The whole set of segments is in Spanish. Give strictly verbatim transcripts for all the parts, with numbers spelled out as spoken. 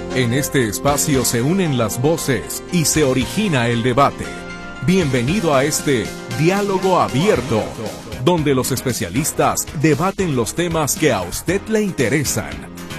En este espacio se unen las voces y se origina el debate. Bienvenido a este Diálogo Abierto, donde los especialistas debaten los temas que a usted le interesan.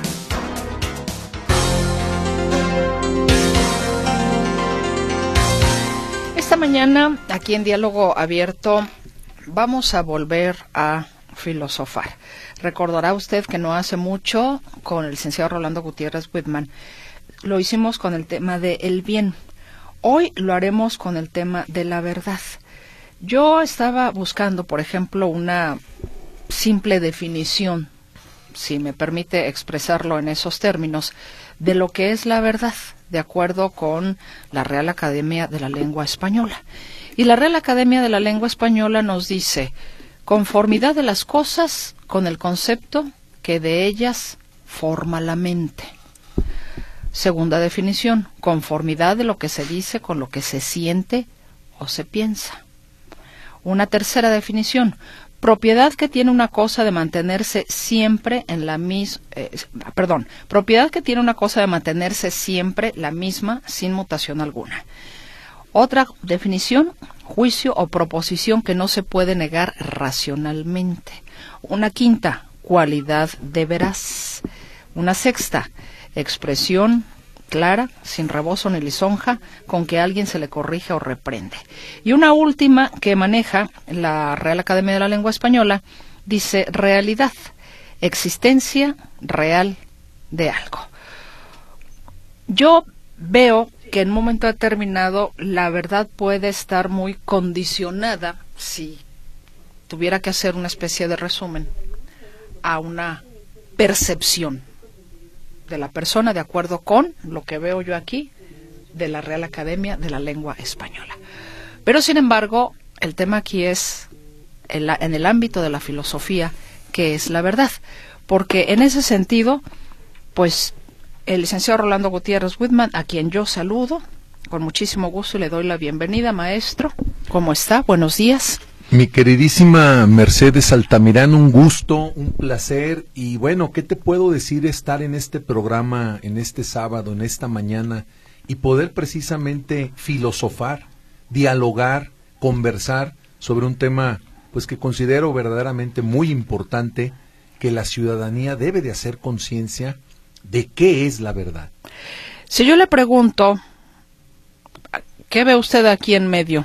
Esta mañana, aquí en Diálogo Abierto, vamos a volver a filosofar. Recordará usted que no hace mucho, con el licenciado Rolando Gutiérrez Whitman, lo hicimos con el tema de el bien. Hoy lo haremos con el tema de la verdad. Yo estaba buscando, por ejemplo, una simple definición, si me permite expresarlo en esos términos, de lo que es la verdad, de acuerdo con la Real Academia de la Lengua Española. Y la Real Academia de la Lengua Española nos dice: conformidad de las cosas con el concepto que de ellas forma la mente. Segunda definición: conformidad de lo que se dice con lo que se siente o se piensa. Una tercera definición: propiedad que tiene una cosa de mantenerse siempre en la misma, eh, perdón, propiedad que tiene una cosa de mantenerse siempre la misma sin mutación alguna. Otra definición: juicio o proposición que no se puede negar racionalmente. Una quinta: cualidad de veraz. Una sexta: expresión clara, sin rebozo ni lisonja, con que a alguien se le corrige o reprende. Y una última que maneja la Real Academia de la Lengua Española dice: realidad, existencia real de algo. Yo veo que en un momento determinado la verdad puede estar muy condicionada, si tuviera que hacer una especie de resumen, a una percepción de la persona de acuerdo con lo que veo yo aquí de la Real Academia de la Lengua Española. Pero sin embargo, el tema aquí es en, la, en el ámbito de la filosofía, ¿qué es la verdad? Porque en ese sentido, pues el licenciado Rolando Gutiérrez Whitman, a quien yo saludo con muchísimo gusto y le doy la bienvenida. Maestro, ¿cómo está? Buenos días. Mi queridísima Mercedes Altamirano, un gusto, un placer, y bueno, ¿qué te puedo decir? Estar en este programa, en este sábado, en esta mañana, y poder precisamente filosofar, dialogar, conversar sobre un tema pues que considero verdaderamente muy importante, que la ciudadanía debe de hacer conciencia de qué es la verdad. Si yo le pregunto, ¿qué ve usted aquí en medio?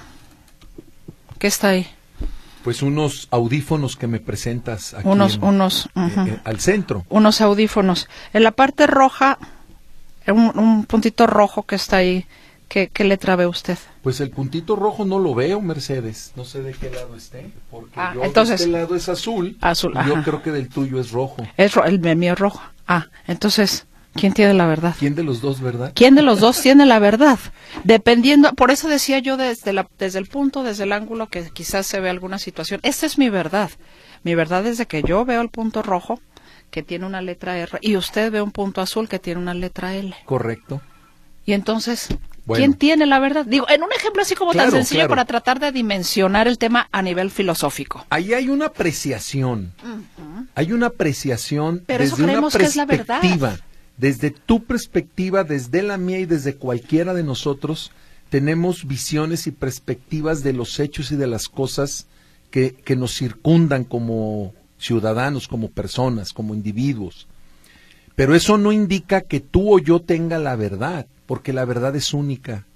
¿Qué está ahí? Pues unos audífonos que me presentas aquí unos, en, unos, uh -huh. eh, al centro. Unos audífonos. En la parte roja, un, un puntito rojo que está ahí, ¿qué, qué letra ve usted? Pues el puntito rojo no lo veo, Mercedes. No sé de qué lado esté, porque ah, yo entonces, de este lado es azul, azul y yo creo que del tuyo es rojo. Es ro el mío es rojo. Ah, entonces, ¿quién tiene la verdad? ¿Quién de los dos, verdad? ¿Quién de los dos tiene la verdad? Dependiendo, por eso decía yo desde, la, desde el punto, desde el ángulo que quizás se ve alguna situación. Esta es mi verdad. Mi verdad es de que yo veo el punto rojo que tiene una letra R y usted ve un punto azul que tiene una letra L. Correcto. Y entonces, bueno, ¿quién tiene la verdad? Digo, en un ejemplo así como claro, tan sencillo claro. para tratar de dimensionar el tema a nivel filosófico. Ahí hay una apreciación. Uh-huh. Hay una apreciación. Pero desde eso creemos una que es la verdad. Desde tu perspectiva, desde la mía y desde cualquiera de nosotros, tenemos visiones y perspectivas de los hechos y de las cosas que, que nos circundan como ciudadanos, como personas, como individuos. Pero eso no indica que tú o yo tenga la verdad, porque la verdad es única.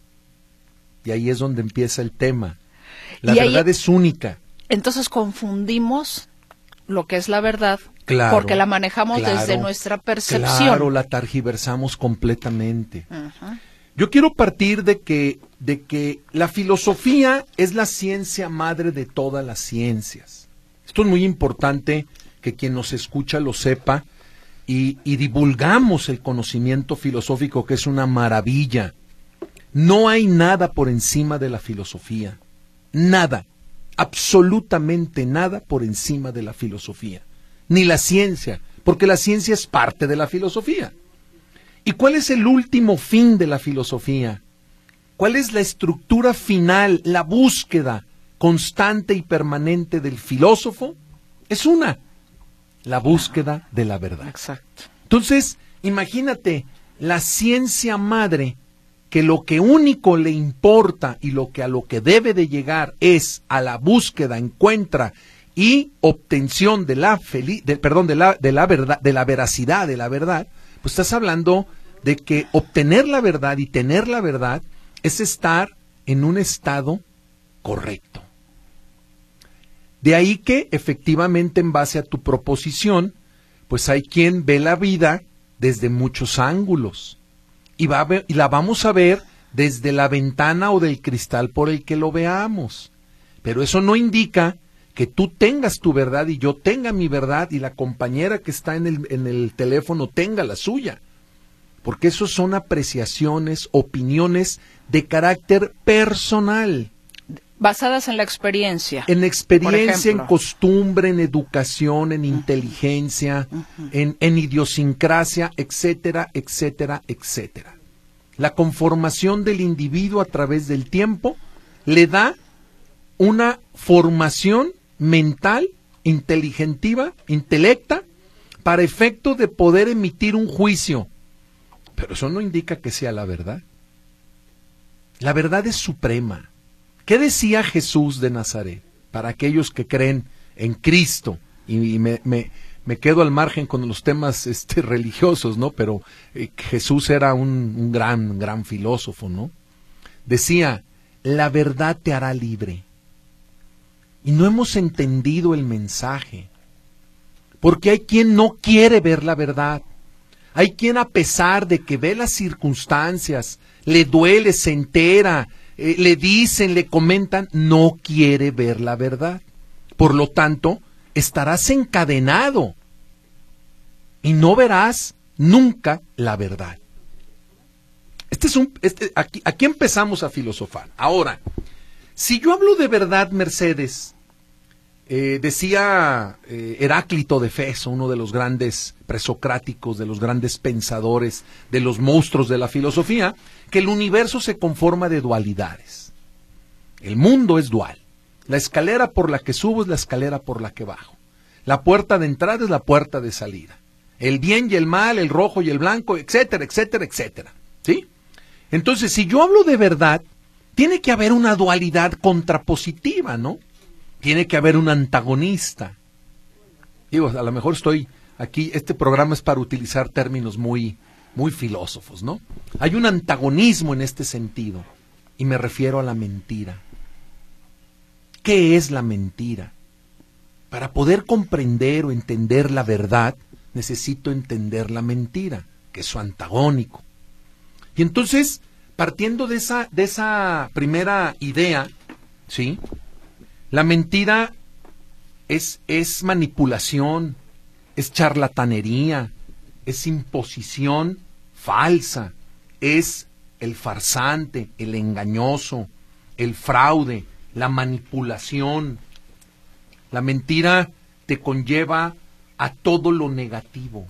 Y ahí es donde empieza el tema. La y verdad ahí, es única. Entonces confundimos lo que es la verdad, claro, porque la manejamos claro, desde nuestra percepción. Claro, la targiversamos completamente. Uh-huh. Yo quiero partir de que, de que la filosofía es la ciencia madre de todas las ciencias. Esto es muy importante que quien nos escucha lo sepa, y, y divulgamos el conocimiento filosófico, que es una maravilla. No hay nada por encima de la filosofía. Nada. Absolutamente nada por encima de la filosofía, ni la ciencia, porque la ciencia es parte de la filosofía. ¿Y cuál es el último fin de la filosofía? ¿Cuál es la estructura final, la búsqueda constante y permanente del filósofo? Es una, la búsqueda de la verdad. Exacto. Entonces, imagínate, la ciencia madre, que lo que único le importa y lo que a lo que debe de llegar es a la búsqueda, encuentra y obtención de la feli- de, perdón, de la, de la verdad, de la veracidad de la verdad, pues estás hablando de que obtener la verdad y tener la verdad es estar en un estado correcto. De ahí que efectivamente, en base a tu proposición, pues hay quien ve la vida desde muchos ángulos y, va a ver, y la vamos a ver desde la ventana o del cristal por el que lo veamos. Pero eso no indica que tú tengas tu verdad y yo tenga mi verdad y la compañera que está en el, en el teléfono tenga la suya. Porque eso son apreciaciones, opiniones de carácter personal. Basadas en la experiencia. En experiencia, en costumbre, en educación, en uh-huh. inteligencia, uh-huh. en, en idiosincrasia, etcétera, etcétera, etcétera. La conformación del individuo a través del tiempo le da una formación mental, inteligentiva, intelecta, para efecto de poder emitir un juicio. Pero eso no indica que sea la verdad. La verdad es suprema. ¿Qué decía Jesús de Nazaret? Para aquellos que creen en Cristo, y, y me, me, me quedo al margen con los temas este, religiosos, ¿no? Pero eh, Jesús era un, un gran, gran filósofo, ¿no? Decía, la verdad te hará libre. Y no hemos entendido el mensaje, porque hay quien no quiere ver la verdad. Hay quien, a pesar de que ve las circunstancias, le duele, se entera, eh, le dicen, le comentan, no quiere ver la verdad. Por lo tanto, estarás encadenado y no verás nunca la verdad. Este es un, este, aquí, aquí empezamos a filosofar. Ahora, si yo hablo de verdad, Mercedes, eh, decía eh, Heráclito de Efeso, uno de los grandes presocráticos, de los grandes pensadores, de los monstruos de la filosofía, que el universo se conforma de dualidades. El mundo es dual. La escalera por la que subo es la escalera por la que bajo. La puerta de entrada es la puerta de salida. El bien y el mal, el rojo y el blanco, etcétera, etcétera, etcétera. ¿Sí? Entonces, si yo hablo de verdad, tiene que haber una dualidad contrapositiva, ¿no? Tiene que haber un antagonista. Digo, a lo mejor estoy aquí, este programa es para utilizar términos muy, muy filósofos, ¿no? Hay un antagonismo en este sentido, y me refiero a la mentira. ¿Qué es la mentira? Para poder comprender o entender la verdad, necesito entender la mentira, que es su antagónico. Y entonces, partiendo de esa, de esa primera idea, ¿sí? La mentira es, es manipulación, es charlatanería, es imposición falsa, es el farsante, el engañoso, el fraude, la manipulación. La mentira te conlleva a todo lo negativo.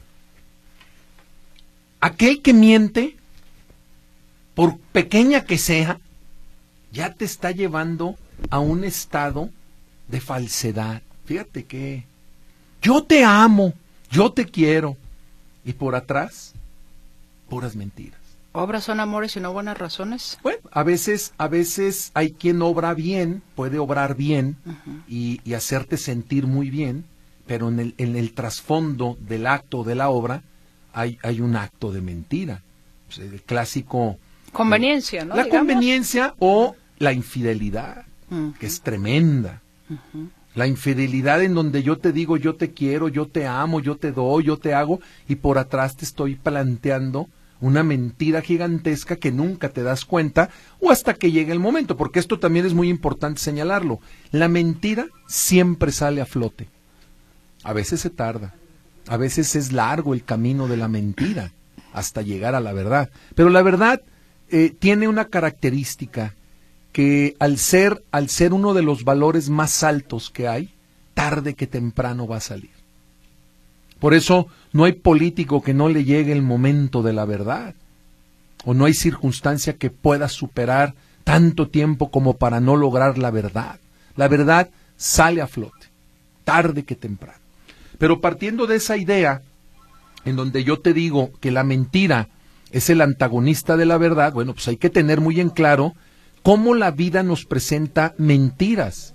Aquel que miente, por pequeña que sea, ya te está llevando a un estado de falsedad. Fíjate que yo te amo, yo te quiero, y por atrás, puras mentiras. ¿Obras son amores y no buenas razones? Bueno, a veces, a veces hay quien obra bien, puede obrar bien uh-huh. y, y hacerte sentir muy bien, pero en el, en el trasfondo del acto de la obra hay, hay un acto de mentira. O sea, el clásico... Conveniencia, ¿no? La Digamos. Conveniencia o la infidelidad, uh-huh. que es tremenda. Uh-huh. La infidelidad en donde yo te digo, yo te quiero, yo te amo, yo te doy, yo te hago, y por atrás te estoy planteando una mentira gigantesca que nunca te das cuenta, o hasta que llegue el momento, porque esto también es muy importante señalarlo. La mentira siempre sale a flote. A veces se tarda, a veces es largo el camino de la mentira hasta llegar a la verdad. Pero la verdad eh, tiene una característica que al ser, al ser uno de los valores más altos que hay, tarde que temprano va a salir. Por eso no hay político que no le llegue el momento de la verdad, o no hay circunstancia que pueda superar tanto tiempo como para no lograr la verdad. La verdad sale a flote, tarde que temprano. Pero partiendo de esa idea, en donde yo te digo que la mentira es el antagonista de la verdad, bueno, pues hay que tener muy en claro cómo la vida nos presenta mentiras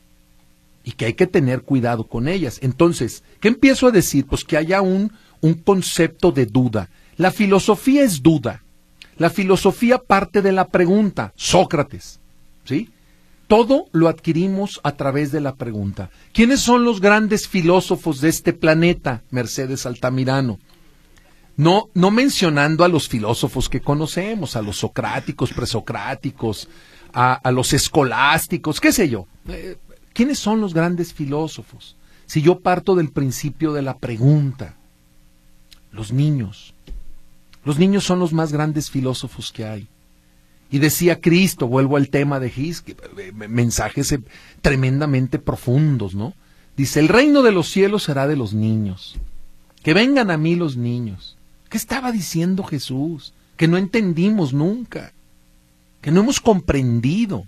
y que hay que tener cuidado con ellas. Entonces, ¿qué empiezo a decir? Pues que haya un, un concepto de duda. La filosofía es duda. La filosofía parte de la pregunta. Sócrates, ¿sí? Todo lo adquirimos a través de la pregunta. ¿Quiénes son los grandes filósofos de este planeta? Mercedes Altamirano. No, no mencionando a los filósofos que conocemos, a los socráticos, presocráticos, a, a los escolásticos, qué sé yo. Eh, ¿Quiénes son los grandes filósofos? Si yo parto del principio de la pregunta, los niños. Los niños son los más grandes filósofos que hay. Y decía Cristo, vuelvo al tema de His, que, eh, mensajes eh, tremendamente profundos, ¿no? Dice, el reino de los cielos será de los niños. Que vengan a mí los niños. ¿Qué estaba diciendo Jesús? Que no entendimos nunca, que no hemos comprendido,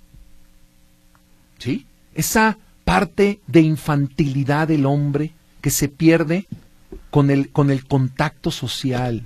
¿sí? Esa parte de infantilidad del hombre que se pierde con el, con el contacto social,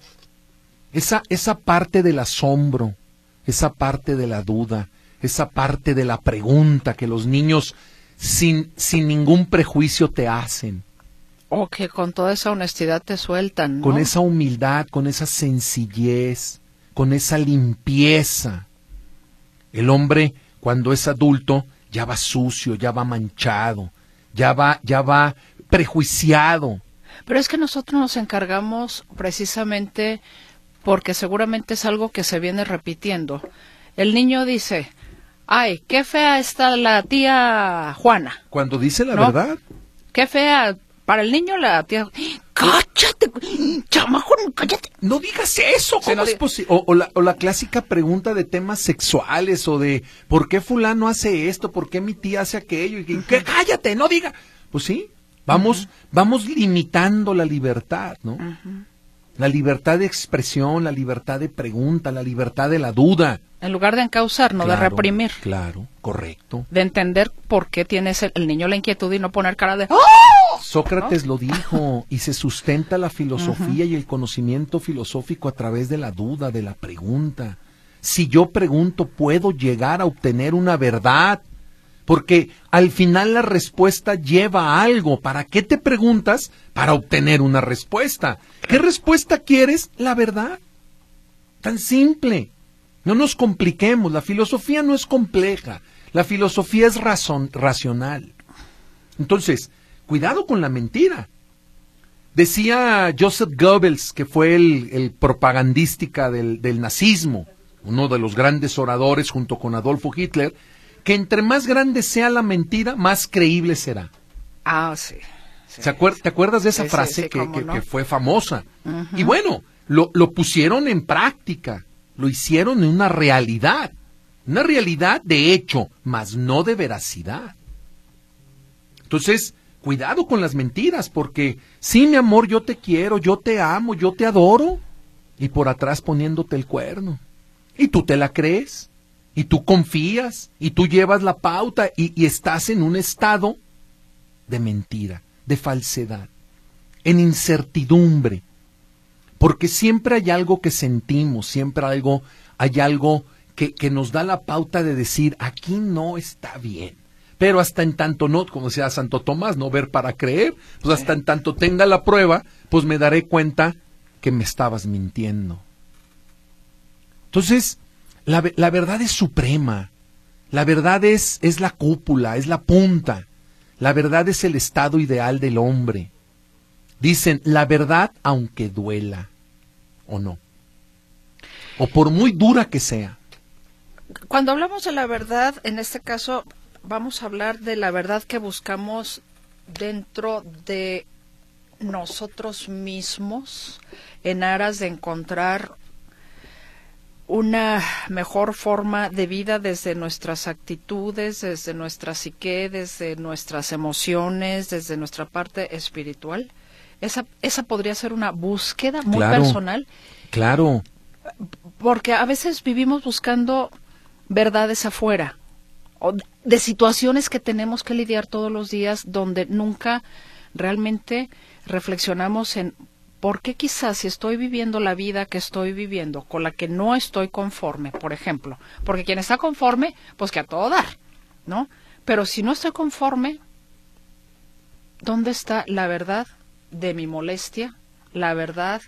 esa, esa parte del asombro, esa parte de la duda, esa parte de la pregunta que los niños sin, sin ningún prejuicio te hacen. O que con toda esa honestidad te sueltan, ¿no? Con esa humildad, con esa sencillez, con esa limpieza. El hombre, cuando es adulto, ya va sucio, ya va manchado, ya va, ya va prejuiciado. Pero es que nosotros nos encargamos precisamente porque seguramente es algo que se viene repitiendo. El niño dice, ay, qué fea está la tía Juana. Cuando dice la ¿no? verdad. Qué fea. Para el niño la tía... ¡Cállate! ¡Chamaco, cállate! No digas eso. ¿Cómo sí, es no posible? O, o, la, o la clásica pregunta de temas sexuales o de ¿por qué fulano hace esto? ¿Por qué mi tía hace aquello? Y que, uh-huh. ¡Cállate! ¡No diga! Pues sí, vamos, uh-huh. vamos limitando la libertad, ¿no? Uh-huh. La libertad de expresión, la libertad de pregunta, la libertad de la duda. En lugar de encauzar, no claro, de reprimir. Claro, correcto. De entender por qué tiene el, el niño la inquietud y no poner cara de... ¡Oh! Sócrates ¿no? lo dijo, y se sustenta la filosofía uh-huh. y el conocimiento filosófico a través de la duda, de la pregunta. Si yo pregunto, puedo llegar a obtener una verdad, porque al final la respuesta lleva a algo. ¿Para qué te preguntas? Para obtener una respuesta. ¿Qué respuesta quieres? La verdad. Tan simple. No nos compliquemos, la filosofía no es compleja, la filosofía es razón, racional. Entonces, cuidado con la mentira. Decía Joseph Goebbels, que fue el, el propagandística del, del nazismo, uno de los grandes oradores junto con Adolfo Hitler, que entre más grande sea la mentira, más creíble será. Ah, sí. sí ¿Se acuer- ¿Te acuerdas de esa sí, frase sí, sí, que, que, no? que fue famosa? Uh-huh. Y bueno, lo, lo pusieron en práctica. Lo hicieron en una realidad, una realidad de hecho, mas no de veracidad. Entonces, cuidado con las mentiras, porque sí, mi amor, yo te quiero, yo te amo, yo te adoro, y por atrás poniéndote el cuerno. Y tú te la crees, y tú confías, y tú llevas la pauta, y, y estás en un estado de mentira, de falsedad, en incertidumbre. Porque siempre hay algo que sentimos, siempre algo, hay algo que, que nos da la pauta de decir, aquí no está bien. Pero hasta en tanto no, como decía Santo Tomás, no ver para creer, pues hasta en tanto tenga la prueba, pues me daré cuenta que me estabas mintiendo. Entonces, la, la verdad es suprema, la verdad es, es la cúpula, es la punta, la verdad es el estado ideal del hombre. Dicen, la verdad aunque duela, o no, o por muy dura que sea. Cuando hablamos de la verdad, en este caso, vamos a hablar de la verdad que buscamos dentro de nosotros mismos, en aras de encontrar una mejor forma de vida desde nuestras actitudes, desde nuestra psique, desde nuestras emociones, desde nuestra parte espiritual. Esa, esa podría ser una búsqueda muy claro, personal. Claro. Porque a veces vivimos buscando verdades afuera, o de situaciones que tenemos que lidiar todos los días, donde nunca realmente reflexionamos en ¿por qué quizás si estoy viviendo la vida que estoy viviendo, con la que no estoy conforme, por ejemplo? Porque quien está conforme, pues que a todo dar, ¿no? Pero si no estoy conforme, ¿dónde está la verdad de mi molestia? La verdad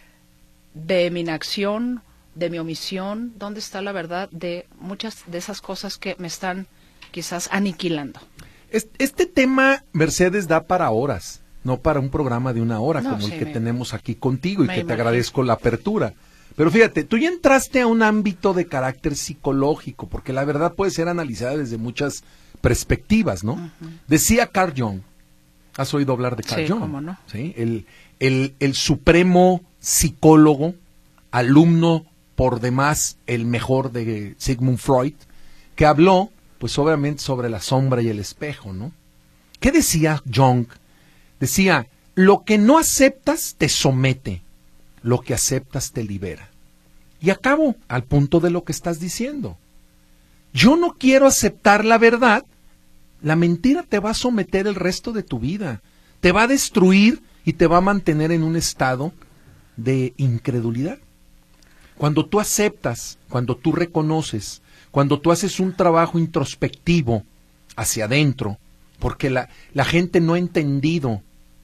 de mi inacción, de mi omisión. ¿Dónde está la verdad de muchas de esas cosas que me están quizás aniquilando? Este tema, Mercedes, da para horas, no para un programa de una hora, no, como sí, el que me, tenemos aquí contigo y que imagino. Te agradezco la apertura. Pero fíjate, tú ya entraste a un ámbito de carácter psicológico, porque la verdad puede ser analizada desde muchas perspectivas, ¿no? Uh-huh. Decía Carl Jung, ¿has oído hablar de Carl sí, Jung? ¿Cómo no? ¿Sí? El, el, el supremo psicólogo, alumno por demás, el mejor de Sigmund Freud, que habló, pues obviamente, sobre la sombra y el espejo, ¿no? ¿Qué decía Jung? Decía, lo que no aceptas te somete, lo que aceptas te libera. Y acabo al punto de lo que estás diciendo. Yo no quiero aceptar la verdad, la mentira te va a someter el resto de tu vida, te va a destruir y te va a mantener en un estado de incredulidad. Cuando tú aceptas, cuando tú reconoces, cuando tú haces un trabajo introspectivo hacia adentro, porque la, la gente no ha entendido,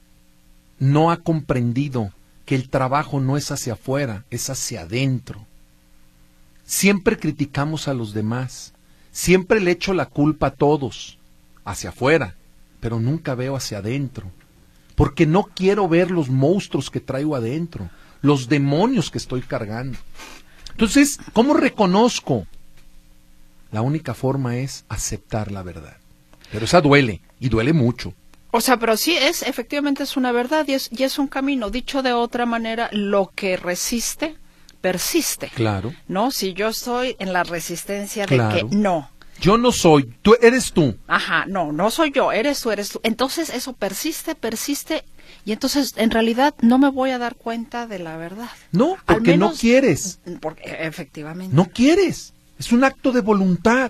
no ha comprendido que el trabajo no es hacia afuera, es hacia adentro. Siempre criticamos a los demás, siempre le echo la culpa a todos, hacia afuera, pero nunca veo hacia adentro, porque no quiero ver los monstruos que traigo adentro, los demonios que estoy cargando. Entonces, ¿cómo reconozco? La única forma es aceptar la verdad, pero esa duele, y duele mucho. O sea, pero sí es, efectivamente es una verdad y es, y es un camino. Dicho de otra manera, lo que resiste, persiste. Claro. ¿No? Si yo estoy en la resistencia claro. de que no. Yo no soy, tú eres tú. Ajá, no, no soy yo, eres tú, eres tú. Entonces eso persiste, persiste, y entonces en realidad no me voy a dar cuenta de la verdad. No, porque menos, no quieres. Porque efectivamente. No quieres. Es un acto de voluntad.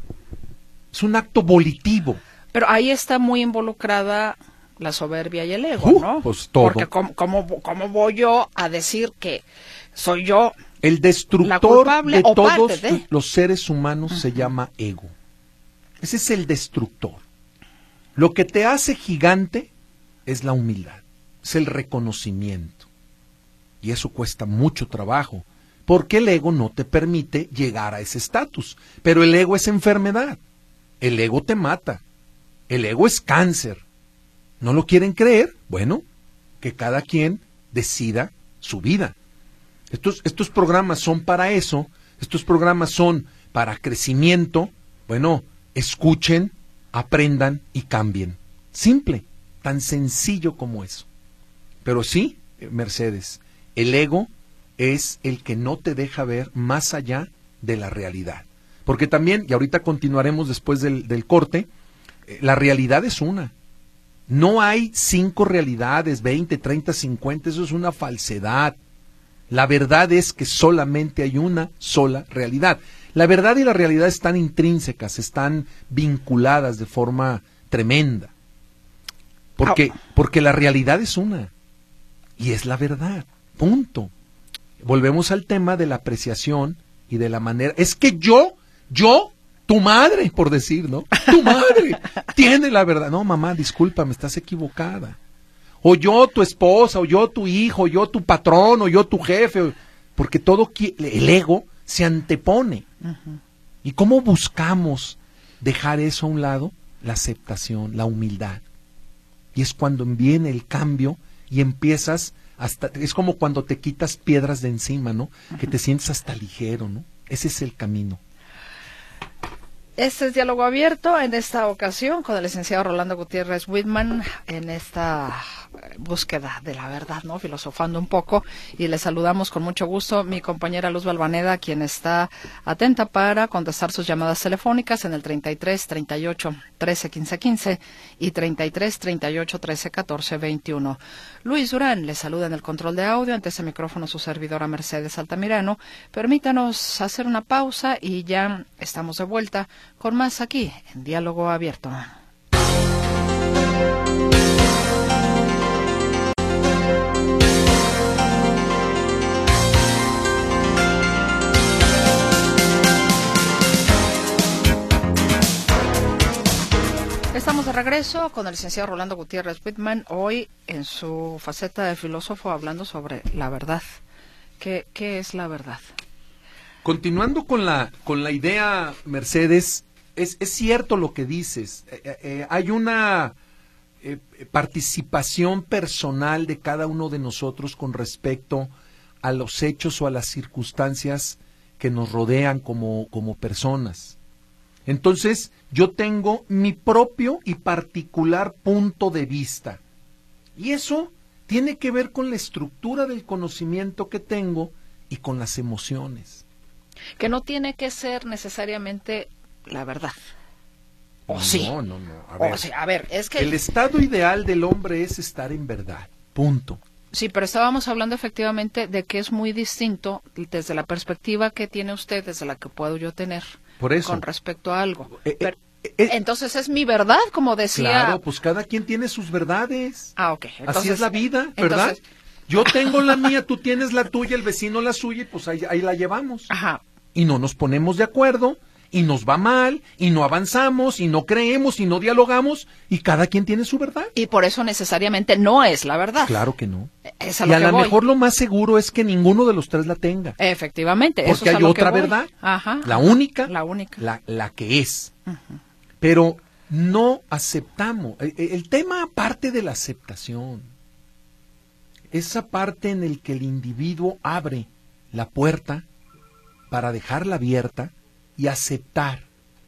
Es un acto volitivo. Pero ahí está muy involucrada la soberbia y el ego, uh, ¿no? Pues todo. Porque ¿cómo, cómo, cómo voy yo a decir que soy yo el destructor de todos de... los seres humanos? Uh-huh. Se llama ego. Ese es el destructor. Lo que te hace gigante es la humildad, es el reconocimiento. Y eso cuesta mucho trabajo, porque el ego no te permite llegar a ese estatus. Pero el ego es enfermedad. El ego te mata. El ego es cáncer. ¿No lo quieren creer? Bueno, que cada quien decida su vida. Estos, estos programas son para eso, estos programas son para crecimiento. Bueno, escuchen, aprendan y cambien. Simple, tan sencillo como eso. Pero sí, Mercedes, el ego es el que no te deja ver más allá de la realidad. Porque también, y ahorita continuaremos después del, del corte, la realidad es una. No hay cinco realidades, veinte, treinta, cincuenta, eso es una falsedad. La verdad es que solamente hay una sola realidad. La verdad y la realidad están intrínsecas, están vinculadas de forma tremenda. Porque, porque la realidad es una. Y es la verdad. Punto. Volvemos al tema de la apreciación y de la manera. Es que yo, yo... Tu madre, por decir, ¿no? Tu madre tiene la verdad. No, mamá, discúlpame, estás equivocada. O yo, tu esposa, o yo, tu hijo, o yo, tu patrón, o yo, tu jefe. Porque todo, el ego se antepone. Uh-huh. ¿Y cómo buscamos dejar eso a un lado? La aceptación, la humildad. Y es cuando viene el cambio y empiezas hasta, es como cuando te quitas piedras de encima, ¿no? Uh-huh. Que te sientes hasta ligero, ¿no? Ese es el camino. Este es Diálogo Abierto, en esta ocasión con el licenciado Rolando Gutiérrez Wittmann, en esta búsqueda de la verdad, ¿no? Filosofando un poco, y le saludamos con mucho gusto mi compañera Luz Balvaneda, quien está atenta para contestar sus llamadas telefónicas en el treinta y tres, treinta y ocho, trece, quince, quince y treinta y tres, treinta y ocho, trece, catorce, veintiuno. Luis Durán le saluda en el control de audio, ante ese micrófono su servidora Mercedes Altamirano. Permítanos hacer una pausa y ya estamos de vuelta con más aquí en Diálogo Abierto. regreso con el licenciado Rolando Gutiérrez Whitman, hoy en su faceta de filósofo hablando sobre la verdad. ¿Qué, qué es la verdad? Continuando con la, con la idea, Mercedes, es, es cierto lo que dices. Eh, eh, hay una eh, participación personal de cada uno de nosotros con respecto a los hechos o a las circunstancias que nos rodean como, como personas. Entonces, yo tengo mi propio y particular punto de vista. Y eso tiene que ver con la estructura del conocimiento que tengo y con las emociones. Que no tiene que ser necesariamente la verdad. ¿O sí? No, no, no. A ver, o sea, a ver, es que... el estado ideal del hombre es estar en verdad. Punto. Sí, pero estábamos hablando efectivamente de que es muy distinto desde la perspectiva que tiene usted, desde la que puedo yo tener. Por eso. Con respecto a algo. Eh, Pero, eh, eh, entonces es mi verdad, como decía. Claro, pues cada quien tiene sus verdades. Ah, ok. Entonces, así es la vida, ¿verdad? Entonces... Yo tengo la mía, tú tienes la tuya, el vecino la suya, y pues ahí, ahí la llevamos. Ajá. Y no nos ponemos de acuerdo, y nos va mal, y no avanzamos, y no creemos, y no dialogamos, y cada quien tiene su verdad. Y por eso necesariamente no es la verdad. Claro que no. Es a y lo a que lo voy. mejor lo más seguro es que ninguno de los tres la tenga. Efectivamente. Porque eso es a hay lo otra que voy. verdad, Ajá. la única, La única. La, la que es. Uh-huh. Pero no aceptamos. El, el tema aparte de la aceptación, esa parte en el que el individuo abre la puerta para dejarla abierta y aceptar.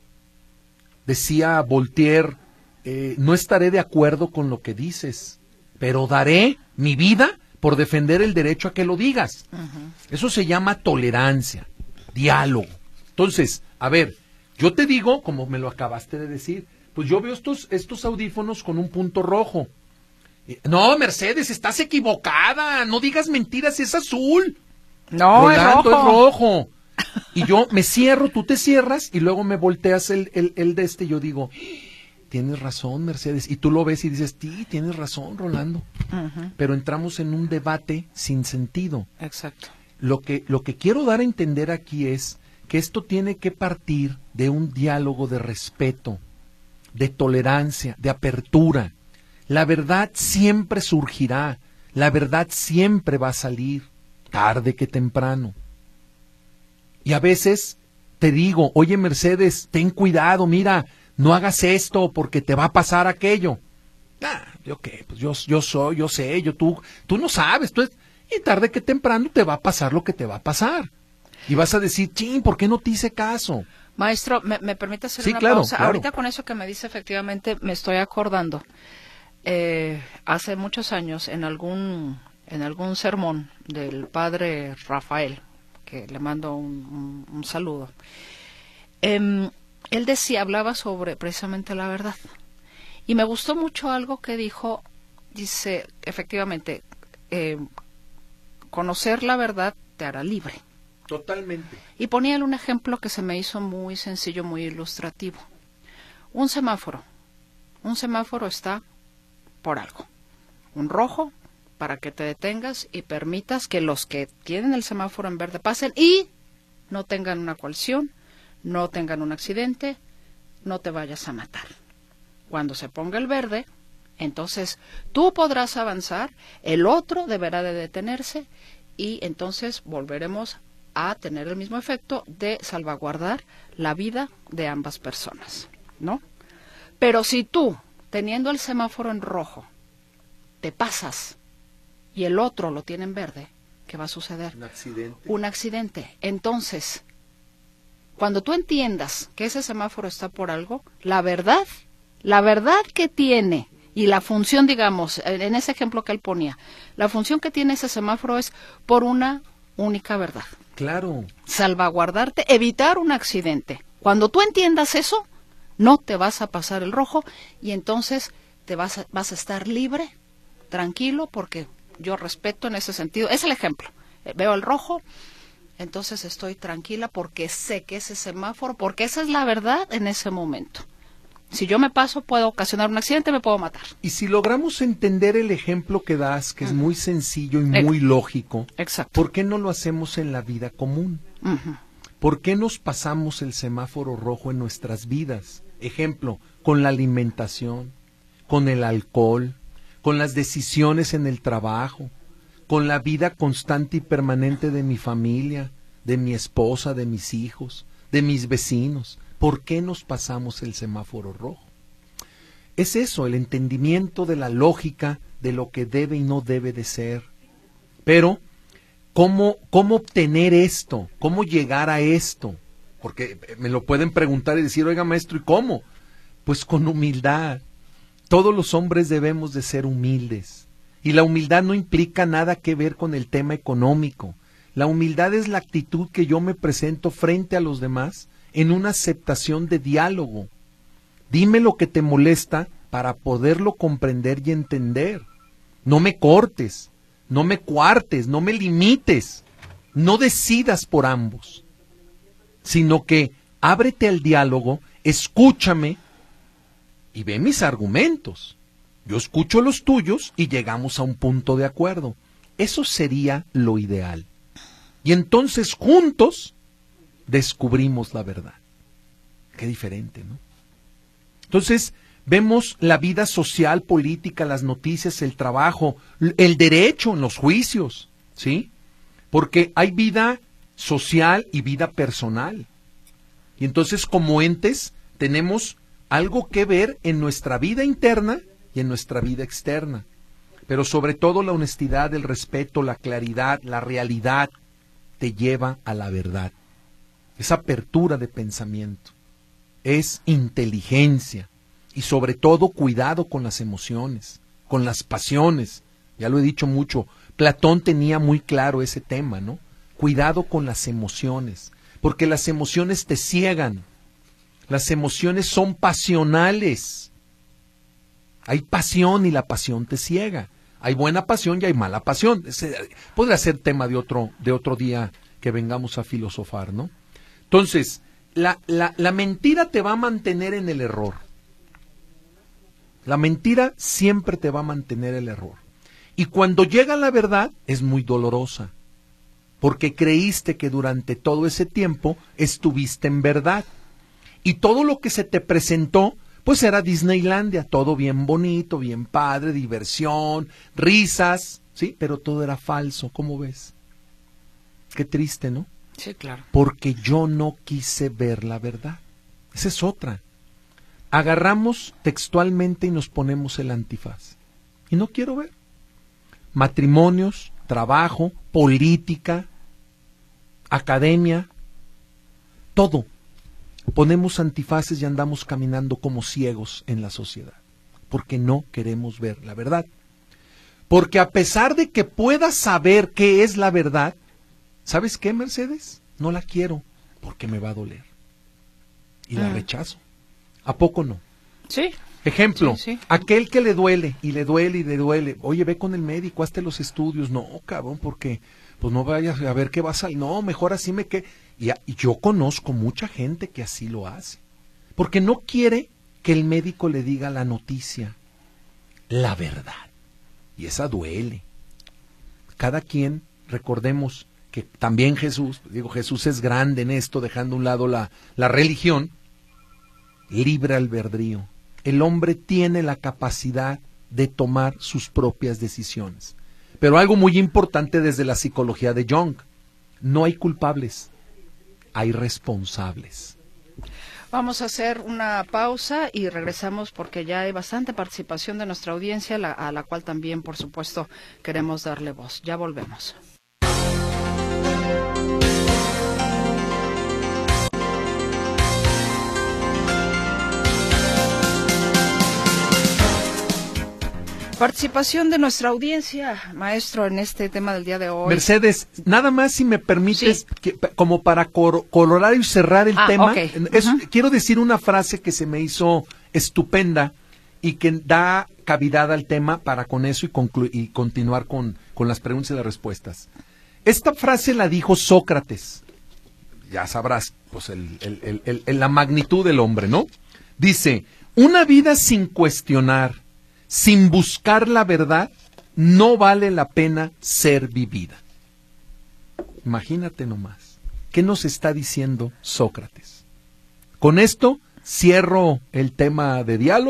Decía Voltaire, eh, no estaré de acuerdo con lo que dices, pero daré mi vida por defender el derecho a que lo digas. Uh-huh. Eso se llama tolerancia, diálogo. Entonces, a ver, yo te digo, como me lo acabaste de decir, pues yo veo estos, estos audífonos con un punto rojo. No, Mercedes, estás equivocada, no digas mentiras, es azul. No, Rolando, es rojo. es rojo. Y yo me cierro, tú te cierras y luego me volteas el, el, el de este y yo digo, tienes razón, Mercedes. Y tú lo ves y dices, sí, tienes razón, Rolando. Uh-huh. Pero entramos en un debate sin sentido. Exacto. Lo que, lo que quiero dar a entender aquí es que esto tiene que partir de un diálogo de respeto, de tolerancia, de apertura. La verdad siempre surgirá, la verdad siempre va a salir, tarde que temprano. Y a veces te digo, oye Mercedes, ten cuidado, mira, no hagas esto porque te va a pasar aquello. Ah, ¿yo qué? Pues yo, yo soy, yo sé, yo tú, tú no sabes, tú es... y tarde que temprano te va a pasar lo que te va a pasar. Y vas a decir, chin, ¿por qué no te hice caso? Maestro, ¿me, me permite hacer sí, una claro, pausa? Claro. Ahorita con eso que me dice, efectivamente, me estoy acordando. Eh, hace muchos años, en algún, en algún sermón del padre Rafael, que le mando un, un, un saludo, eh, él decía, hablaba sobre precisamente la verdad. Y me gustó mucho algo que dijo, dice, efectivamente, eh, conocer la verdad te hará libre. Totalmente. Y ponía un ejemplo que se me hizo muy sencillo, muy ilustrativo. Un semáforo. Un semáforo está por algo. Un rojo para que te detengas y permitas que los que tienen el semáforo en verde pasen y no tengan una colisión, no tengan un accidente, no te vayas a matar. Cuando se ponga el verde, entonces tú podrás avanzar, el otro deberá de detenerse y entonces volveremos a tener el mismo efecto de salvaguardar la vida de ambas personas, ¿no? Pero si tú, teniendo el semáforo en rojo, te pasas y el otro lo tiene en verde, ¿qué va a suceder? Un accidente. Un accidente. Entonces, cuando tú entiendas que ese semáforo está por algo, la verdad, la verdad que tiene y la función, digamos, en ese ejemplo que él ponía, la función que tiene ese semáforo es por una única verdad. Claro. Salvaguardarte, evitar un accidente. Cuando tú entiendas eso, no te vas a pasar el rojo y entonces te vas a, vas a estar libre, tranquilo, porque yo respeto en ese sentido. Es el ejemplo. Veo el rojo, entonces estoy tranquila porque sé que ese semáforo, porque esa es la verdad en ese momento. Si yo me paso, puedo ocasionar un accidente, me puedo matar. Y si logramos entender el ejemplo que das, que uh-huh. es muy sencillo y muy Ex- lógico, Exacto. ¿por qué no lo hacemos en la vida común? Uh-huh. ¿Por qué nos pasamos el semáforo rojo en nuestras vidas? Ejemplo, con la alimentación, con el alcohol, con las decisiones en el trabajo, con la vida constante y permanente de mi familia, de mi esposa, de mis hijos, de mis vecinos. ¿Por qué nos pasamos el semáforo rojo? Es eso, el entendimiento de la lógica de lo que debe y no debe de ser. Pero, ¿cómo, cómo obtener esto? ¿Cómo llegar a esto? Porque me lo pueden preguntar y decir, oiga maestro, ¿y cómo? Pues con humildad. Todos los hombres debemos de ser humildes. Y la humildad no implica nada que ver con el tema económico. La humildad es la actitud que yo me presento frente a los demás en una aceptación de diálogo. Dime lo que te molesta para poderlo comprender y entender. No me cortes, no me cuartes, no me limites, no decidas por ambos, sino que ábrete al diálogo, escúchame y ve mis argumentos. Yo escucho los tuyos y llegamos a un punto de acuerdo. Eso sería lo ideal. Y entonces juntos descubrimos la verdad. Qué diferente, ¿no? Entonces vemos la vida social, política, las noticias, el trabajo, el derecho en los juicios, ¿sí? Porque hay vida social y vida personal. Y entonces como entes tenemos algo que ver en nuestra vida interna y en nuestra vida externa. Pero sobre todo la honestidad, el respeto, la claridad, la realidad te lleva a la verdad. Es apertura de pensamiento, es inteligencia y sobre todo cuidado con las emociones, con las pasiones. Ya lo he dicho mucho, Platón tenía muy claro ese tema, ¿no? Cuidado con las emociones, porque las emociones te ciegan. Las emociones son pasionales. Hay pasión y la pasión te ciega. Hay buena pasión y hay mala pasión. Ese podría ser tema de otro, de otro día que vengamos a filosofar, ¿no? Entonces, la, la, la mentira te va a mantener en el error. La mentira siempre te va a mantener el error. Y cuando llega la verdad, es muy dolorosa. Porque creíste que durante todo ese tiempo estuviste en verdad. Y todo lo que se te presentó, pues era Disneylandia, todo bien bonito, bien padre, diversión, risas, ¿sí? Pero todo era falso, ¿cómo ves? Qué triste, ¿no? Sí, claro. Porque yo no quise ver la verdad. Esa es otra. Agarramos textualmente y nos ponemos el antifaz. Y no quiero ver. Matrimonios, trabajo, política, academia, todo. Ponemos antifaces y andamos caminando como ciegos en la sociedad, porque no queremos ver la verdad. Porque a pesar de que pueda saber qué es la verdad, ¿sabes qué, Mercedes? No la quiero, porque me va a doler. Y la mm. rechazo. ¿A poco no? Sí. Ejemplo, sí, sí. aquel que le duele, y le duele, y le duele. Oye, ve con el médico, hazte los estudios. No, cabrón, porque pues no vayas a ver qué va a salir. No, mejor así me que. Y, y yo conozco mucha gente que así lo hace. Porque no quiere que el médico le diga la noticia, la verdad. Y esa duele. Cada quien, recordemos que también Jesús, digo, Jesús es grande en esto, dejando a un lado la, la religión, libre albedrío. El hombre tiene la capacidad de tomar sus propias decisiones. Pero algo muy importante desde la psicología de Jung, no hay culpables, hay responsables. Vamos a hacer una pausa y regresamos porque ya hay bastante participación de nuestra audiencia, la, a la cual también, por supuesto, queremos darle voz. Ya volvemos. Participación de nuestra audiencia, maestro, en este tema del día de hoy. Mercedes, nada más si me permites, sí. que, como para cor colorar y cerrar el ah, tema, okay. es, uh-huh. quiero decir una frase que se me hizo estupenda y que da cavidad al tema para con eso y, conclu y continuar con, con las preguntas y las respuestas. Esta frase la dijo Sócrates, ya sabrás, pues el, el, el, el, el, la magnitud del hombre, ¿no? Dice, una vida sin cuestionar, sin buscar la verdad, no vale la pena ser vivida. Imagínate nomás. ¿Qué nos está diciendo Sócrates? Con esto cierro el tema de diálogo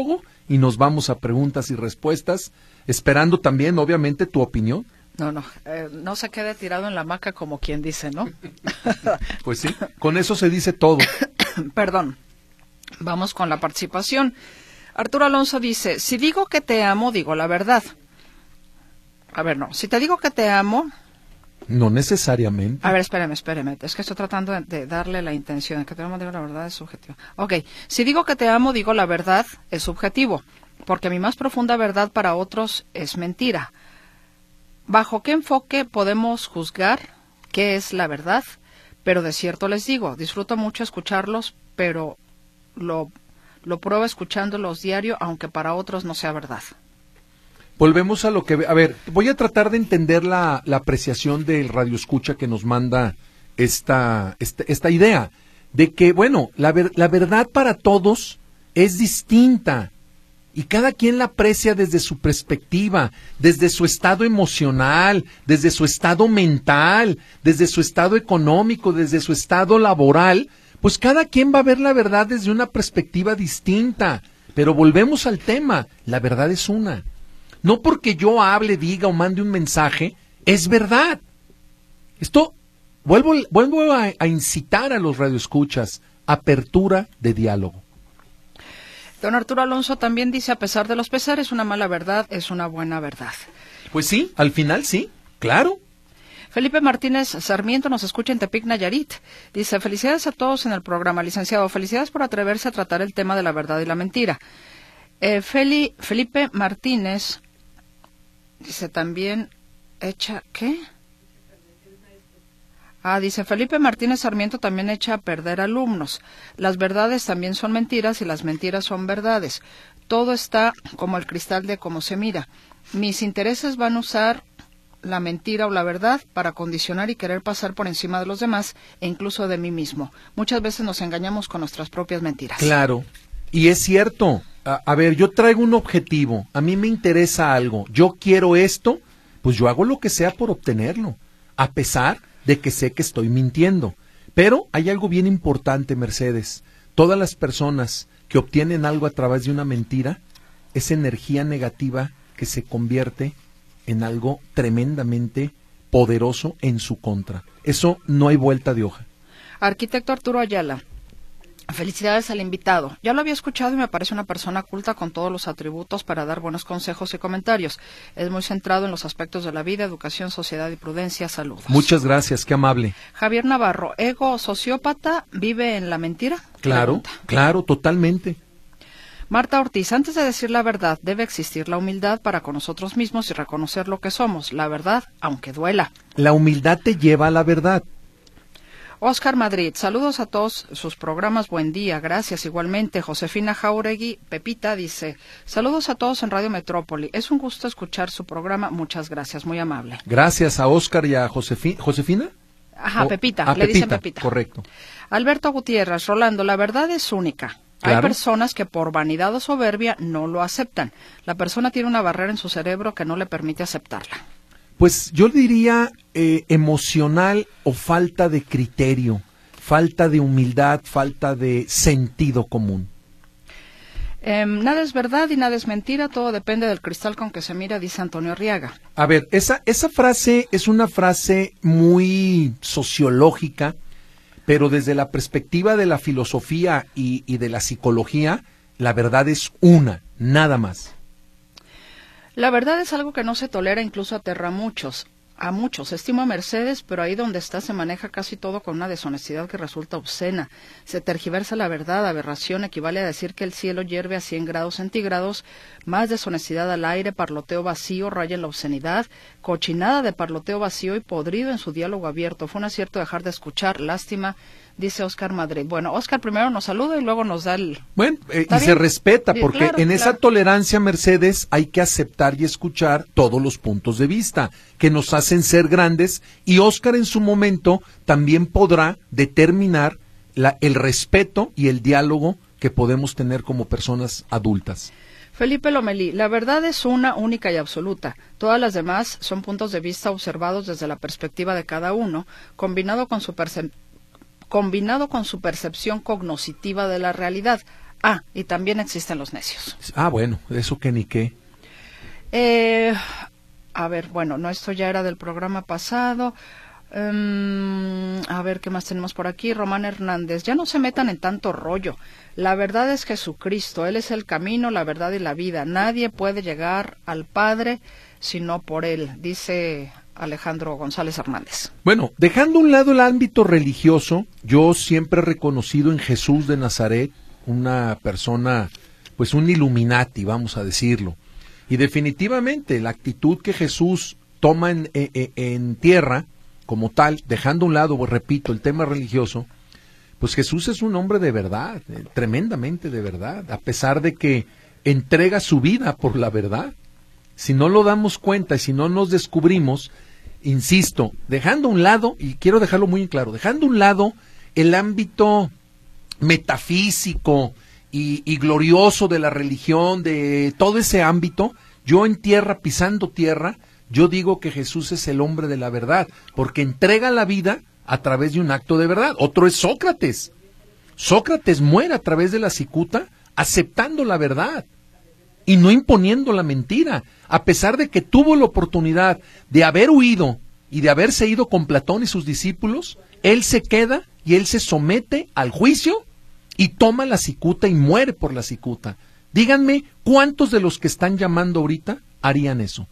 y nos vamos a preguntas y respuestas, esperando también, obviamente, tu opinión. No, no, eh, no se quede tirado en la hamaca como quien dice, ¿no? Pues sí, con eso se dice todo. Perdón, vamos con la participación. Arturo Alonso dice, si digo que te amo, digo la verdad. A ver, no, si te digo que te amo... No necesariamente. A ver, espérame, espérame, es que estoy tratando de, de darle la intención, que te amo, digo la verdad, es subjetivo. Ok, si digo que te amo, digo la verdad, es subjetivo, porque mi más profunda verdad para otros es mentira. ¿Bajo qué enfoque podemos juzgar qué es la verdad? Pero de cierto les digo, disfruto mucho escucharlos, pero lo, lo pruebo escuchándolos diario, aunque para otros no sea verdad. Volvemos a lo que... A ver, voy a tratar de entender la, la apreciación del radioescucha que nos manda esta, esta, esta idea, de que, bueno, la, ver, la verdad para todos es distinta. Y cada quien la aprecia desde su perspectiva, desde su estado emocional, desde su estado mental, desde su estado económico, desde su estado laboral. Pues cada quien va a ver la verdad desde una perspectiva distinta. Pero volvemos al tema, la verdad es una. No porque yo hable, diga o mande un mensaje, es verdad. Esto, vuelvo, vuelvo a, a incitar a los radioescuchas, apertura de diálogo. Don Arturo Alonso también dice, a pesar de los pesares, una mala verdad es una buena verdad. Pues sí, al final sí, claro. Felipe Martínez Sarmiento nos escucha en Tepic, Nayarit. Dice, felicidades a todos en el programa, licenciado. Felicidades por atreverse a tratar el tema de la verdad y la mentira. Eh, Feli, Felipe Martínez dice también, echa, ¿qué? Ah, dice Felipe Martínez Sarmiento también echa a perder alumnos. Las verdades también son mentiras y las mentiras son verdades. Todo está como el cristal de cómo se mira. Mis intereses van a usar la mentira o la verdad para condicionar y querer pasar por encima de los demás e incluso de mí mismo. Muchas veces nos engañamos con nuestras propias mentiras. Claro, y es cierto. A, a ver, yo traigo un objetivo, a mí me interesa algo, yo quiero esto, pues yo hago lo que sea por obtenerlo, a pesar de que sé que estoy mintiendo. Pero hay algo bien importante, Mercedes. Todas las personas que obtienen algo a través de una mentira, es energía negativa que se convierte en algo tremendamente poderoso en su contra. Eso no hay vuelta de hoja. Arquitecto Arturo Ayala, felicidades al invitado. Ya lo había escuchado y me parece una persona culta con todos los atributos para dar buenos consejos y comentarios. Es muy centrado en los aspectos de la vida, educación, sociedad y prudencia. Saludos. Muchas gracias, qué amable. Javier Navarro, ¿ego sociópata vive en la mentira? Claro, Pregunta. claro, totalmente. Marta Ortiz, antes de decir la verdad, debe existir la humildad para con nosotros mismos y reconocer lo que somos, la verdad, aunque duela. La humildad te lleva a la verdad. Oscar Madrid, saludos a todos sus programas, buen día, gracias igualmente. Josefina Jauregui, Pepita dice, saludos a todos en Radio Metrópoli, es un gusto escuchar su programa, muchas gracias, muy amable. Gracias a Oscar y a Josefi- Josefina. Ajá, o, Pepita, a le Pepita, dicen Pepita. Correcto. Alberto Gutiérrez, Rolando, la verdad es única. Claro. Hay personas que por vanidad o soberbia no lo aceptan. La persona tiene una barrera en su cerebro que no le permite aceptarla. Pues yo diría eh, emocional o falta de criterio, falta de humildad, falta de sentido común. Eh, nada es verdad y nada es mentira, todo depende del cristal con que se mira, dice Antonio Arriaga. A ver, esa, esa frase es una frase muy sociológica, pero desde la perspectiva de la filosofía y, y de la psicología, la verdad es una, nada más. La verdad es algo que no se tolera, incluso aterra a muchos. A muchos. Estimo a Mercedes, pero ahí donde está se maneja casi todo con una deshonestidad que resulta obscena. Se tergiversa la verdad, aberración, equivale a decir que el cielo hierve a cien grados centígrados, más deshonestidad al aire, parloteo vacío, raya en la obscenidad, cochinada de parloteo vacío y podrido en su diálogo abierto. Fue un acierto dejar de escuchar, lástima, dice Oscar Madrid. Bueno, Oscar primero nos saluda y luego nos da el... Bueno, eh, y bien? se respeta, porque Claro, en esa claro. tolerancia, Mercedes, hay que aceptar y escuchar todos los puntos de vista que nos hacen ser grandes, y Oscar en su momento también podrá determinar la, el respeto y el diálogo que podemos tener como personas adultas. Felipe Lomelí, la verdad es una, única y absoluta. Todas las demás son puntos de vista observados desde la perspectiva de cada uno, combinado con su percepción combinado con su percepción cognoscitiva de la realidad. Ah, y también existen los necios. Ah, bueno, eso que ni qué. Eh, a ver, bueno, no, esto ya era del programa pasado. Um, a ver, ¿qué más tenemos por aquí? Román Hernández, ya no se metan en tanto rollo. La verdad es Jesucristo, Él es el camino, la verdad y la vida. Nadie puede llegar al Padre sino por Él, dice Alejandro González Hernández. Bueno, dejando a un lado el ámbito religioso, yo siempre he reconocido en Jesús de Nazaret una persona, pues un Illuminati, vamos a decirlo. Y definitivamente la actitud que Jesús toma en, en, en tierra, como tal, dejando a un lado, pues, repito, el tema religioso, pues Jesús es un hombre de verdad, eh, tremendamente de verdad, a pesar de que entrega su vida por la verdad. Si no lo damos cuenta y si no nos descubrimos, insisto, dejando a un lado, y quiero dejarlo muy en claro, dejando a un lado el ámbito metafísico y, y glorioso de la religión, de todo ese ámbito, yo en tierra, pisando tierra, yo digo que Jesús es el hombre de la verdad, porque entrega la vida a través de un acto de verdad. Otro es Sócrates. Sócrates muere a través de la cicuta aceptando la verdad y no imponiendo la mentira, a pesar de que tuvo la oportunidad de haber huido y de haberse ido con Platón y sus discípulos. Él se queda y él se somete al juicio y toma la cicuta y muere por la cicuta. Díganme, ¿cuántos de los que están llamando ahorita harían eso?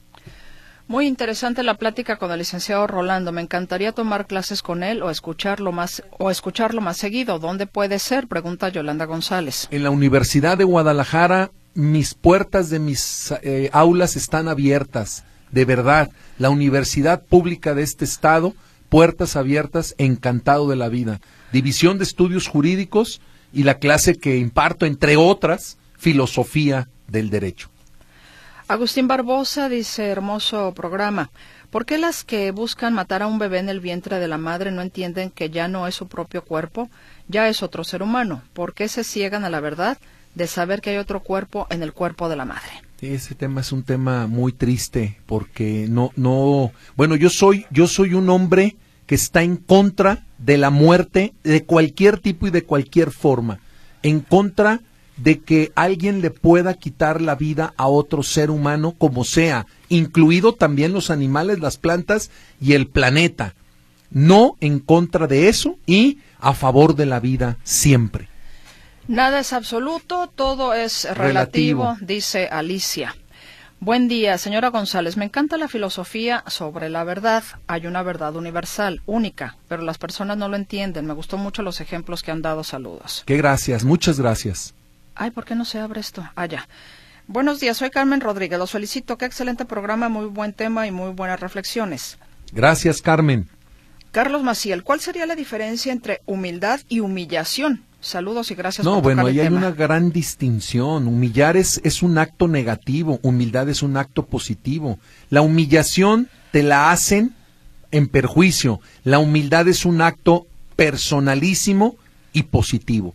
Muy interesante la plática con el licenciado Rolando. Me encantaría tomar clases con él o escucharlo más o escucharlo más seguido. ¿Dónde puede ser? Pregunta Yolanda González. En la Universidad de Guadalajara, mis puertas de mis eh, aulas están abiertas. De verdad, la universidad pública de este estado, puertas abiertas, encantado de la vida. División de Estudios Jurídicos y la clase que imparto, entre otras, Filosofía del Derecho. Agustín Barbosa dice, hermoso programa. ¿Por qué las que buscan matar a un bebé en el vientre de la madre no entienden que ya no es su propio cuerpo, ya es otro ser humano? ¿Por qué se ciegan a la verdad de saber que hay otro cuerpo en el cuerpo de la madre? Sí, ese tema es un tema muy triste porque no, no, bueno, yo soy, yo soy un hombre que está en contra de la muerte de cualquier tipo y de cualquier forma, en contra de que alguien le pueda quitar la vida a otro ser humano como sea, incluido también los animales, las plantas y el planeta. No en contra de eso y a favor de la vida siempre. Nada es absoluto, todo es relativo, relativo, dice Alicia. Buen día, señora González. Me encanta la filosofía sobre la verdad. Hay una verdad universal, única, pero las personas no lo entienden. Me gustó mucho los ejemplos que han dado. Saludos. Qué gracias, muchas gracias. Ay, ¿por qué no se abre esto? Ah, ya. Buenos días, soy Carmen Rodríguez. Los felicito. Qué excelente programa, muy buen tema y muy buenas reflexiones. Gracias, Carmen. Carlos Maciel, ¿cuál sería la diferencia entre humildad y humillación? Saludos y gracias no, por bueno, tocar el ahí hay tema. una gran distinción. Humillar es, es un acto negativo, humildad es un acto positivo. La humillación te la hacen en perjuicio. La humildad es un acto personalísimo y positivo.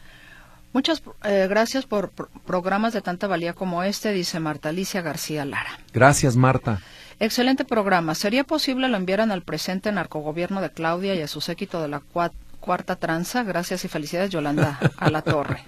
Muchas eh, gracias por pro programas de tanta valía como este, dice Marta Alicia García Lara. Gracias, Marta. Excelente programa. ¿Sería posible lo enviaran al presente narcogobierno de Claudia y a su séquito de la cuat cuarta tranza? Gracias y felicidades, Yolanda a la Torre.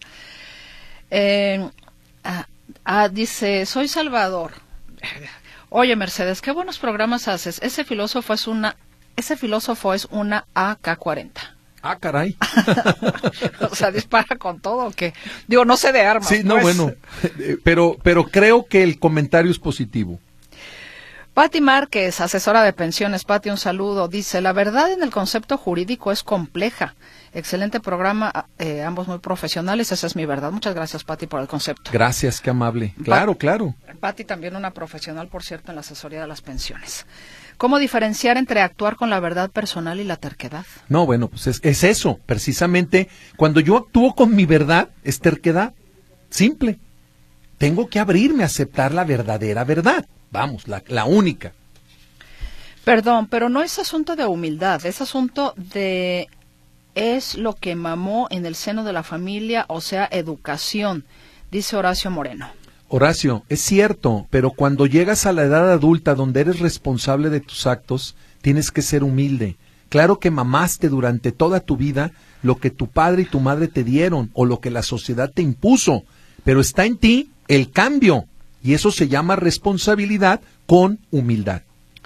eh, ah, ah, dice, soy Salvador. Oye, Mercedes, qué buenos programas haces. Ese filósofo es una, ese filósofo es una A K cuarenta. Ah, caray. O sea, dispara con todo, ¿o qué? Digo, no sé de armas. Sí, no, pues. bueno, pero, pero creo que el comentario es positivo. Pati Márquez, asesora de pensiones. Pati, un saludo. Dice, la verdad en el concepto jurídico es compleja. Excelente programa, eh, ambos muy profesionales, esa es mi verdad. Muchas gracias, Pati, por el concepto. Gracias, qué amable. Claro, pa claro. Pati también una profesional, por cierto, en la asesoría de las pensiones. ¿Cómo diferenciar entre actuar con la verdad personal y la terquedad? No, bueno, pues es, es eso, precisamente. Cuando yo actúo con mi verdad, es terquedad. Simple. Tengo que abrirme a aceptar la verdadera verdad. Vamos, la, la única. Perdón, pero no es asunto de humildad, es asunto de... es lo que mamó en el seno de la familia, o sea, educación, dice Horacio Moreno. Horacio, es cierto, pero cuando llegas a la edad adulta donde eres responsable de tus actos, tienes que ser humilde, Claro que mamaste durante toda tu vida lo que tu padre y tu madre te dieron o lo que la sociedad te impuso, pero está en ti el cambio y eso se llama responsabilidad con humildad.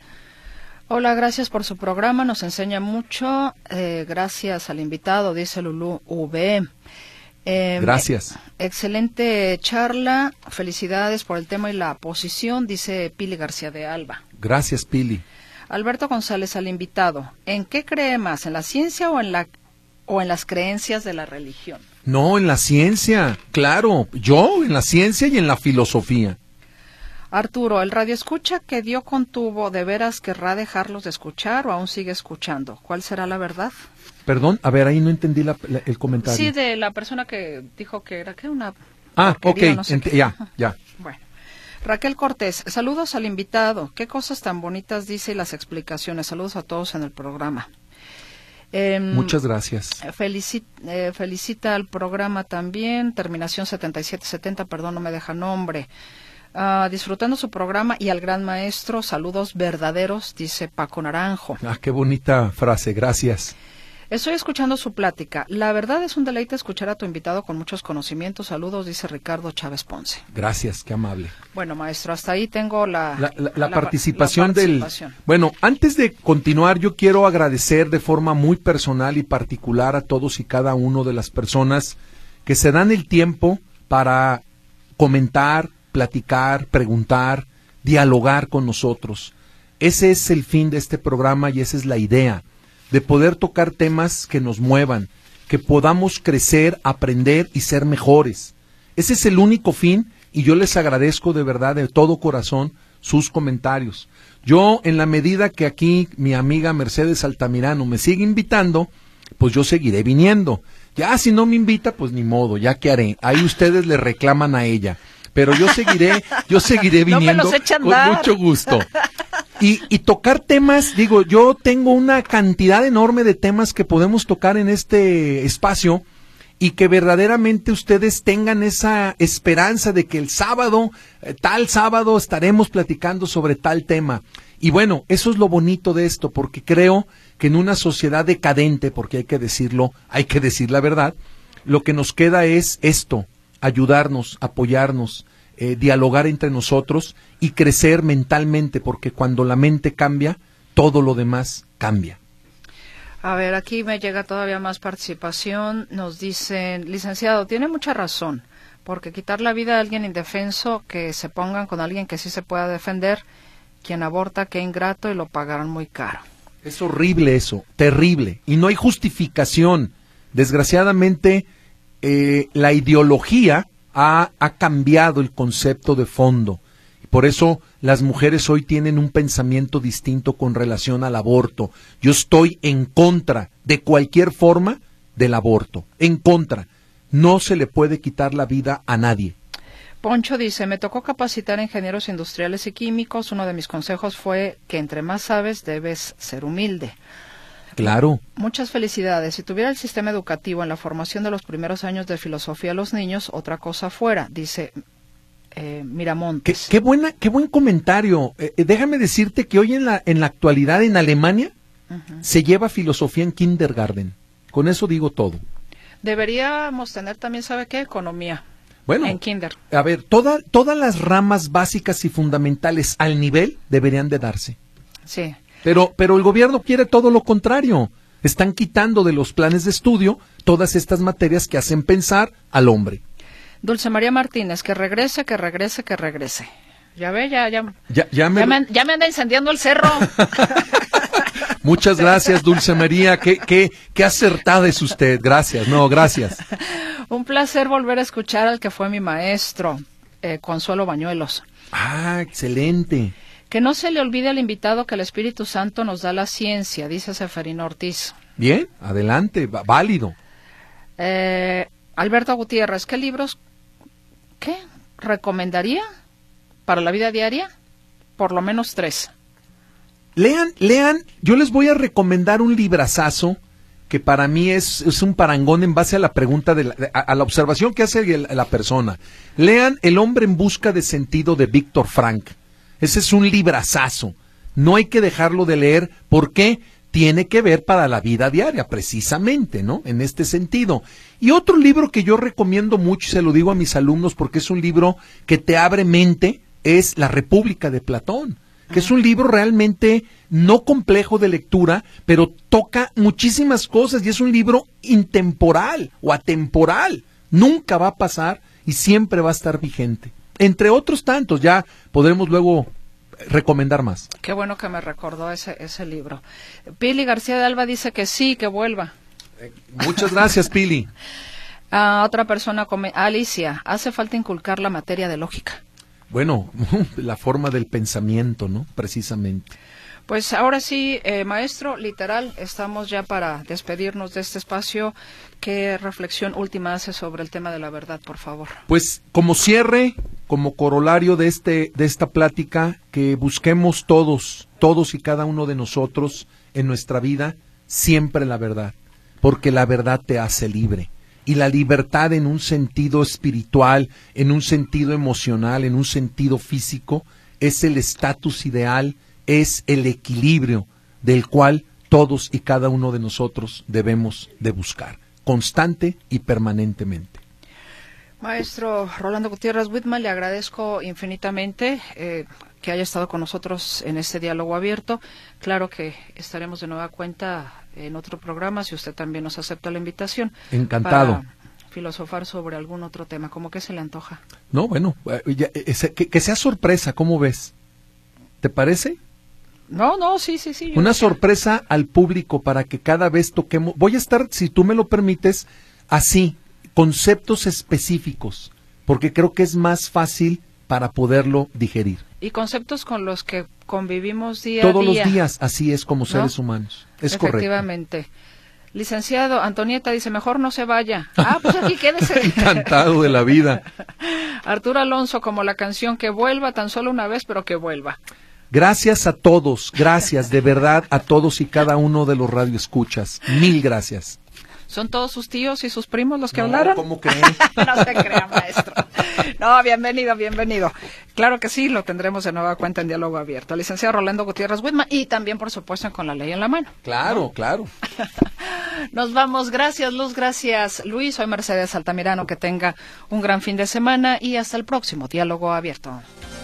Hola, gracias por su programa, nos enseña mucho. Eh, gracias al invitado, dice Lulú V. Eh, Gracias. Excelente charla, felicidades por el tema y la posición, dice Pili García de Alba. Gracias, Pili. Alberto González al invitado, ¿en qué cree más, en la ciencia o en la o en las creencias de la religión? No, en la ciencia, claro, yo en la ciencia y en la filosofía. Arturo, el radioescucha que dio con tubo, ¿de veras querrá dejarlos de escuchar o aún sigue escuchando? ¿Cuál será la verdad? Perdón, a ver, ahí no entendí la, la, el comentario. Sí, de la persona que dijo que era que una... Ah, ok, no sé ent- ya, ya. Bueno. Raquel Cortés, saludos al invitado. Qué cosas tan bonitas dice y las explicaciones. Saludos a todos en el programa. Eh, Muchas gracias. Felicita, eh, felicita al programa también. Terminación setenta y siete setenta, perdón, no me deja nombre. Uh, disfrutando su programa y al gran maestro, saludos verdaderos, dice Paco Naranjo. Ah, qué bonita frase, gracias. Estoy escuchando su plática. La verdad es un deleite escuchar a tu invitado con muchos conocimientos. Saludos, dice Ricardo Chávez Ponce. Gracias, qué amable. Bueno, maestro, hasta ahí tengo la... La, la, la, la participación, la participación del... Bueno, antes de continuar, yo quiero agradecer de forma muy personal y particular a todos y cada uno de las personas que se dan el tiempo para comentar, platicar, preguntar, dialogar con nosotros. Ese es el fin de este programa y esa es la idea, de poder tocar temas que nos muevan, que podamos crecer, aprender y ser mejores. Ese es el único fin y yo les agradezco de verdad, de todo corazón, sus comentarios. Yo, en la medida que aquí mi amiga Mercedes Altamirano me sigue invitando, pues yo seguiré viniendo. Ya si no me invita, pues ni modo, ya que haré. Ahí ustedes le reclaman a ella. Pero yo seguiré, yo seguiré viniendo no me los echa a con andar. mucho gusto. Y, y tocar temas, digo, yo tengo una cantidad enorme de temas que podemos tocar en este espacio y que verdaderamente ustedes tengan esa esperanza de que el sábado, eh, tal sábado, estaremos platicando sobre tal tema. Y bueno, eso es lo bonito de esto, porque creo que en una sociedad decadente, porque hay que decirlo, hay que decir la verdad, lo que nos queda es esto, ayudarnos, apoyarnos, eh, dialogar entre nosotros y crecer mentalmente, porque cuando la mente cambia, todo lo demás cambia. A ver, aquí me llega todavía más participación. Nos dicen, licenciado, tiene mucha razón, porque quitar la vida a alguien indefenso, que se pongan con alguien que sí se pueda defender, quien aborta, qué ingrato, y lo pagarán muy caro. Es horrible eso, terrible, y no hay justificación. Desgraciadamente, eh, la ideología ha, ha cambiado el concepto de fondo. Por eso las mujeres hoy tienen un pensamiento distinto con relación al aborto. Yo estoy en contra de cualquier forma del aborto, en contra. No se le puede quitar la vida a nadie. Poncho dice, me tocó capacitar a ingenieros industriales y químicos. Uno de mis consejos fue que entre más sabes debes ser humilde. Claro. Muchas felicidades. Si tuviera el sistema educativo en la formación de los primeros años de filosofía a los niños, otra cosa fuera, dice eh, Miramontes. Qué, qué buena, qué buen comentario. Eh, eh, déjame decirte que hoy en la, en la actualidad en Alemania uh-huh. se lleva filosofía en kindergarten. Con eso digo todo. Deberíamos tener también, ¿sabe qué? Economía. Bueno, en kinder. A ver, toda, todas las ramas básicas y fundamentales al nivel deberían de darse. Sí. Pero, pero el gobierno quiere todo lo contrario. Están quitando de los planes de estudio todas estas materias que hacen pensar al hombre. Dulce María Martínez, que regrese, que regrese, que regrese. Ya ve, ya, ya. Ya, ya, me... Ya, me, ya me anda incendiando el cerro. Muchas gracias, Dulce María. Qué, qué, qué acertada es usted. Gracias. No, gracias. Un placer volver a escuchar al que fue mi maestro, eh, Consuelo Bañuelos. Ah, excelente. Que no se le olvide al invitado que el Espíritu Santo nos da la ciencia, dice Seferino Ortiz. Bien, adelante, válido. Eh, Alberto Gutiérrez, ¿qué libros, qué recomendaría para la vida diaria? Por lo menos tres. Lean, lean, yo les voy a recomendar un librazazo que para mí es, es un parangón en base a la pregunta, de la, a, a la observación que hace el, la persona. Lean El hombre en busca de sentido de Víctor Frank. Ese es un librazazo. No hay que dejarlo de leer. ¿Por qué? tiene que ver para la vida diaria, precisamente, ¿no? En este sentido. Y otro libro que yo recomiendo mucho, y se lo digo a mis alumnos porque es un libro que te abre mente, es La República de Platón, que es un libro realmente no complejo de lectura, pero toca muchísimas cosas y es un libro intemporal o atemporal. Nunca va a pasar y siempre va a estar vigente. Entre otros tantos, ya podremos luego recomendar más. Qué bueno que me recordó ese, ese libro. Pili García de Alba dice que sí, que vuelva. Eh, muchas gracias, Pili. Uh, otra persona, come, Alicia, hace falta inculcar la materia de lógica. Bueno, la forma del pensamiento, ¿no? Precisamente. Pues ahora sí, eh, maestro, literal, estamos ya para despedirnos de este espacio. ¿Qué reflexión última hace sobre el tema de la verdad, por favor? Pues como cierre, como corolario de este de esta plática, que busquemos todos, todos y cada uno de nosotros en nuestra vida siempre la verdad, porque la verdad te hace libre. Y la libertad en un sentido espiritual, en un sentido emocional, en un sentido físico, es el estatus ideal, es el equilibrio del cual todos y cada uno de nosotros debemos de buscar, constante y permanentemente. Maestro Rolando Gutiérrez Whitman, le agradezco infinitamente eh, que haya estado con nosotros en este diálogo abierto. Claro que estaremos de nueva cuenta en otro programa, si usted también nos acepta la invitación. Encantado. Para filosofar sobre algún otro tema, ¿cómo que se le antoja? No, bueno, ya, ese, que, que sea sorpresa, ¿cómo ves? ¿Te parece? No, no, sí, sí, sí. Una sorpresa al público para que cada vez toquemos. Voy a estar, si tú me lo permites, así, conceptos específicos, porque creo que es más fácil para poderlo digerir. Y conceptos con los que convivimos día Todos a día. Todos los días, así es como seres ¿no? humanos. Es correcto. Efectivamente. Licenciado, Antonieta dice, mejor no se vaya. Ah, pues aquí quédese. Encantado de la vida. Arturo Alonso, como la canción, que vuelva tan solo una vez, pero que vuelva. Gracias a todos, gracias de verdad a todos y cada uno de los radioescuchas. Mil gracias. ¿Son todos sus tíos y sus primos los que no, hablaron? ¿Cómo creen? No se crea, maestro. No, bienvenido, bienvenido. Claro que sí, lo tendremos de nueva cuenta en Diálogo Abierto. Licenciado Rolando Gutiérrez Whitman y también, por supuesto, Con la Ley en la Mano. Claro, ¿no? claro. Nos vamos. Gracias, Luz. Gracias, Luis. Soy Mercedes Altamirano. Que tenga un gran fin de semana y hasta el próximo Diálogo Abierto.